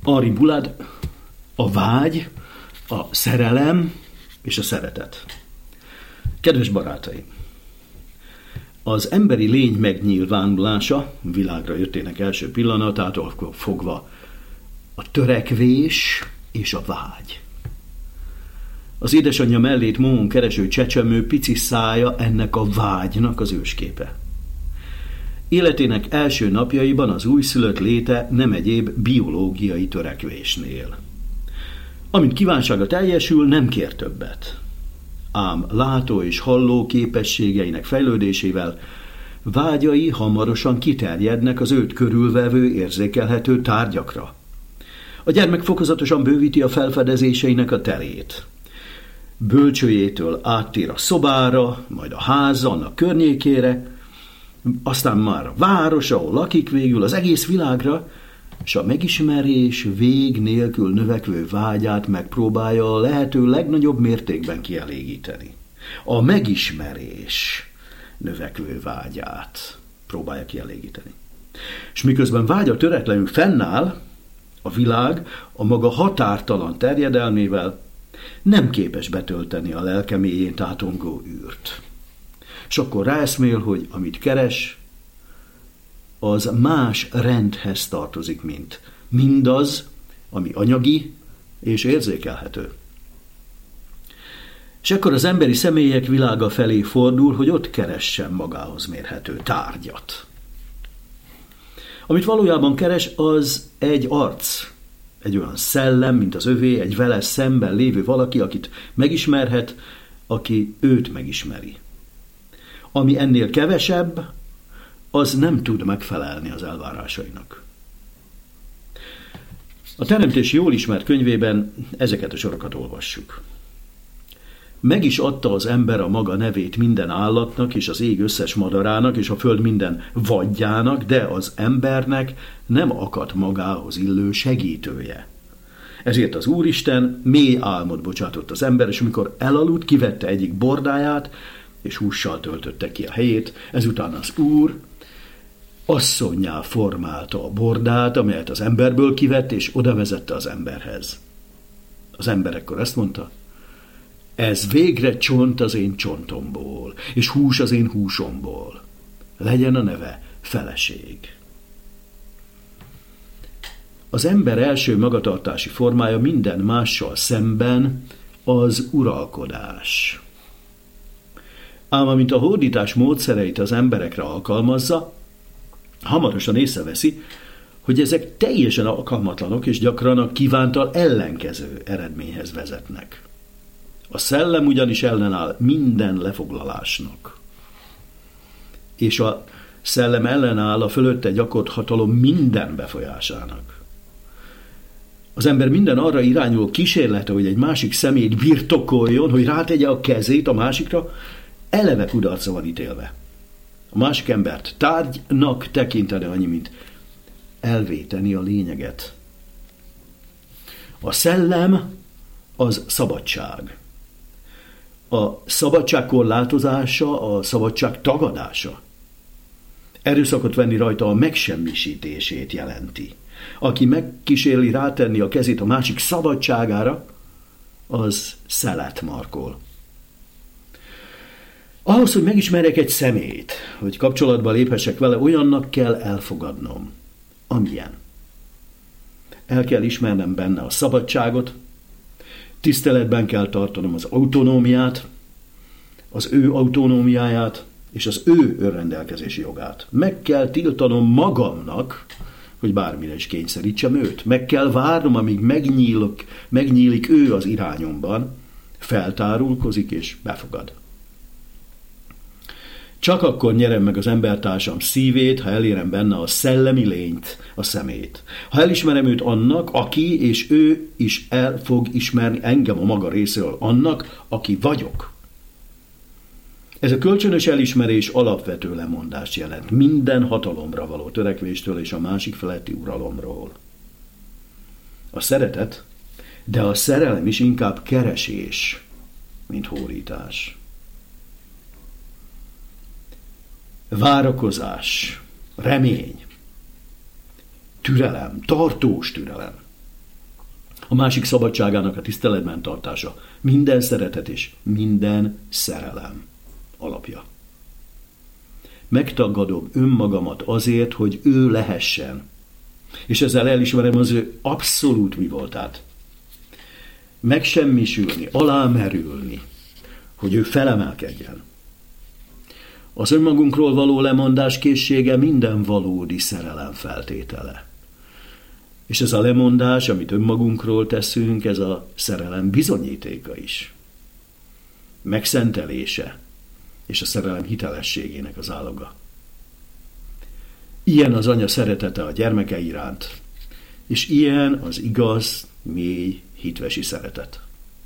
Henri Boulade, a vágy, a szerelem és a szeretet. Kedves barátaim! Az emberi lény megnyilvánulása, világra jöttének első pillanatától fogva a törekvés és a vágy. Az édesanyja mellét mohón kereső csecsemő pici szája ennek a vágynak az ősképe. Életének első napjaiban az újszülött léte nem egyéb biológiai törekvésnél. Amint kívánsága teljesül, nem kér többet. Ám látó és halló képességeinek fejlődésével vágyai hamarosan kiterjednek az őt körülvevő érzékelhető tárgyakra. A gyermek fokozatosan bővíti a felfedezéseinek a terét. Bölcsőjétől áttér a szobára, majd a háza, annak környékére, aztán már a város, ahol lakik, végül az egész világra, és a megismerés vég nélkül növekvő vágyát megpróbálja a lehető legnagyobb mértékben kielégíteni. A megismerés növekvő vágyát próbálja kielégíteni. És miközben vágya töretlenül fennáll, a világ a maga határtalan terjedelmével nem képes betölteni a lelke mélyén tátongó űrt. És akkor ráeszmél, hogy amit keres, az más rendhez tartozik, mint mindaz, ami anyagi és érzékelhető. És akkor az emberi személyek világa felé fordul, hogy ott keressen magához mérhető tárgyat. Amit valójában keres, az egy arc, egy olyan szellem, mint az övé, egy vele szemben lévő valaki, akit megismerhet, aki őt megismeri. Ami ennél kevesebb, az nem tud megfelelni az elvárásainak. A Teremtés jól ismert könyvében ezeket a sorokat olvassuk. Meg is adta az ember a maga nevét minden állatnak, és az ég összes madarának, és a föld minden vadjának, de az embernek nem akadt magához illő segítője. Ezért az Úristen mély álmot bocsátott az ember, és amikor elaludt, kivette egyik bordáját, és hússal töltötte ki a helyét, ezután az Úr asszonnyá formálta a bordát, amelyet az emberből kivett, és oda vezette az emberhez. Az ember ekkor ezt mondta: ez végre csont az én csontomból, és hús az én húsomból. Legyen a neve feleség. Az ember első magatartási formája minden mással szemben az uralkodás. Ám amint a hódítás módszereit az emberekre alkalmazza, hamarosan észreveszi, hogy ezek teljesen alkalmatlanok és gyakran a kívántal ellenkező eredményhez vezetnek. A szellem ugyanis ellenáll minden lefoglalásnak. És a szellem ellenáll a fölötte gyakorolt hatalom minden befolyásának. Az ember minden arra irányuló kísérlete, hogy egy másik személyt birtokoljon, hogy rátegye a kezét a másikra, eleve kudarcra van ítélve. A másik embert tárgynak tekinteni annyi, mint elvéteni a lényeget. A szellem az szabadság. A szabadság korlátozása, a szabadság tagadása. Erőszakot venni rajta a megsemmisítését jelenti. Aki megkísérli rátenni a kezét a másik szabadságára, az szelet markol. Ahhoz, hogy megismerjek egy személyt, hogy kapcsolatba léphessek vele, olyannak kell elfogadnom, amilyen. El kell ismernem benne a szabadságot, tiszteletben kell tartanom az autonómiát, az ő autonómiáját és az ő önrendelkezési jogát. Meg kell tiltanom magamnak, hogy bármire is kényszerítsem őt. Meg kell várnom, amíg megnyílik ő az irányomban, feltárulkozik és befogad. Csak akkor nyerem meg az embertársam szívét, ha elérem benne a szellemi lényt, a szemét. Ha elismerem őt annak, aki, és ő is el fog ismerni engem a maga részéről annak, aki vagyok. Ez a kölcsönös elismerés alapvető lemondást jelent minden hatalomra való törekvéstől és a másik feletti uralomról. A szeretet, de a szerelem is inkább keresés, mint hódítás. Várakozás, remény, türelem, tartós türelem. a másik szabadságának a tiszteletben tartása, minden szeretet és minden szerelem alapja. Megtagadom önmagamat azért, hogy ő lehessen, és ezzel elismerem az ő abszolút mi voltát. Megsemmisülni, alámerülni, hogy ő felemelkedjen. Az önmagunkról való lemondás készsége minden valódi szerelem feltétele. És ez a lemondás, amit önmagunkról teszünk, ez a szerelem bizonyítéka is. Megszentelése és a szerelem hitelességének az áloga. Ilyen az anya szeretete a gyermeke iránt, és ilyen az igaz, mély, hitvesi szeretet.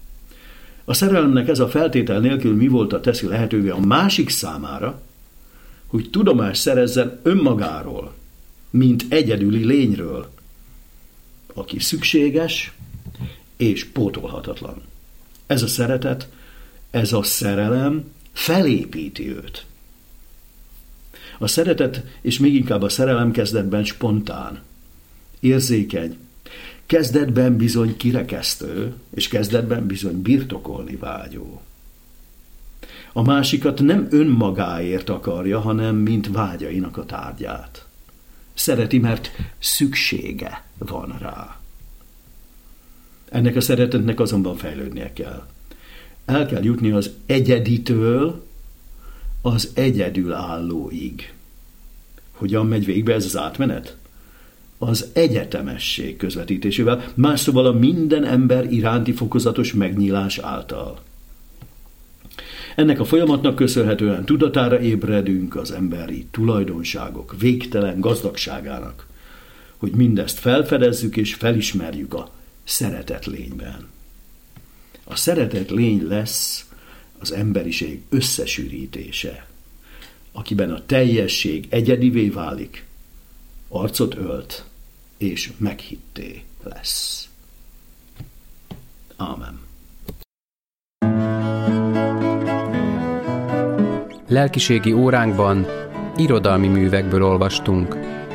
A szerelemnek ez a feltétel nélkül mi volt a teszi lehetővé a másik számára, hogy tudomást szerezzen önmagáról, mint egyedüli lényről, aki szükséges és pótolhatatlan. Ez a szeretet, ez a szerelem felépíti őt. A szeretet, és még inkább a szerelem kezdetben spontán, érzékeny, kezdetben bizony kirekesztő, és kezdetben bizony birtokolni vágyó. A másikat nem önmagáért akarja, hanem mint vágyainak a tárgyát. Szereti, mert szüksége van rá. Ennek a szeretetnek azonban fejlődnie kell. El kell jutni az egyeditől az egyedülállóig. Hogyan megy végbe ez az átmenet? Az egyetemesség közvetítésével, más szóval a minden ember iránti fokozatos megnyílás által. Ennek a folyamatnak köszönhetően tudatára ébredünk az emberi tulajdonságok végtelen gazdagságának, hogy mindezt felfedezzük és felismerjük a szeretet lényben. A szeretet lény lesz az emberiség összesűrítése, akiben a teljesség egyedivé válik, arcot ölt és meghitté lesz. Ámen. Lelkiségi óránkban irodalmi művekből olvastunk.